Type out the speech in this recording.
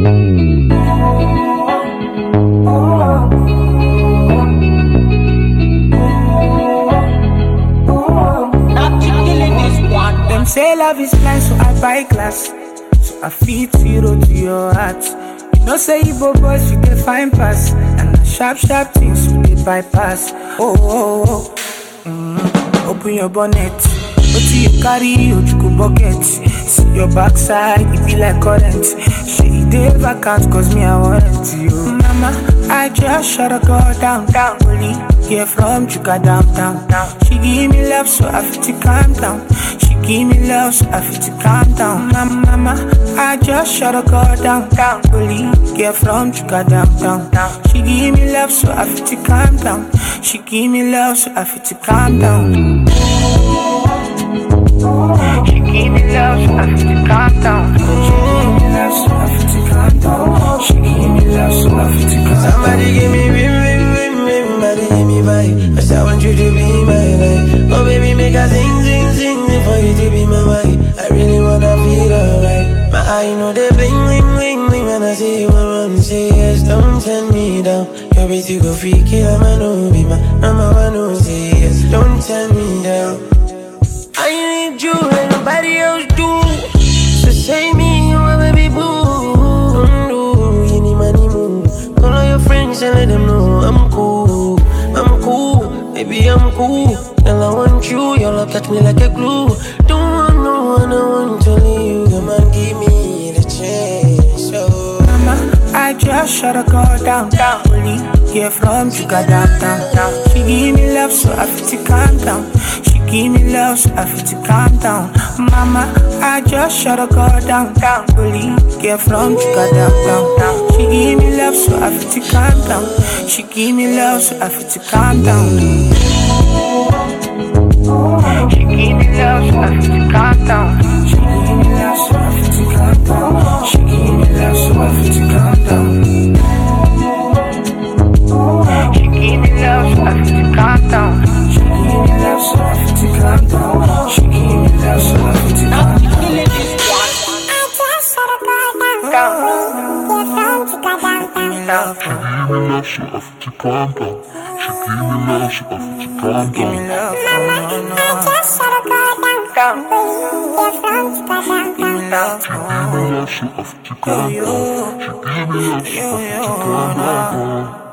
Them say love is blind, so I buy glass. So I feed zero to your heart. You know say Igbo boys, you dey find pass. And the sharp things you dey bypass. Open your bonnet. What you carry, you could bucket. See your backside, it be like current. She dey vacant, cause me I want you. Mama, I just shut a girl down. Only hear from Chuka down. She give me love, so I feel to calm down. She give me love, so I feel to calm down. Mama, I just shut a girl down. Only hear from Chuka down. She give me love, so I feel to calm down. She give me love, so I feel to calm down. She give me love, so I feel to calm down. She give me love, so I feel to calm down. She give me love, so I feel to calm down. Somebody give me rim, somebody give me vibe. Cause I want you to be my life. Oh baby, make a sing for you to be my wife. I really wanna feel alright. My eye know they bling when I see you around. Say yes, don't turn me down. Your bitch go freaky, I'ma know be my wanna say yes, don't turn me down. I need you and nobody else do. So say me, you a baby boo. You need money move. Call all your friends and let them know I'm cool, baby I'm cool. Girl I want you, your love catch me like a glue. Don't want no one, I want to leave. Come on, give me the chance, so. Mama, I just shut a girl down. Only hear from Chuka down. She give me love, so I feel to calm down. She give me love, so I feel to calm down. Mama, I just shut a girl down. Only hear from Chuka down. She give me love, so I feel to calm down. She give me love, so I feel to calm down. She give me love, so I feel to calm down. She give me love, so I feel to calm down. She give me love, so I feel to calm down. She give me love, so I feel to calm down. She give me love, so I feel to calm down. She give me love, so I feel to calm down. Give me love, She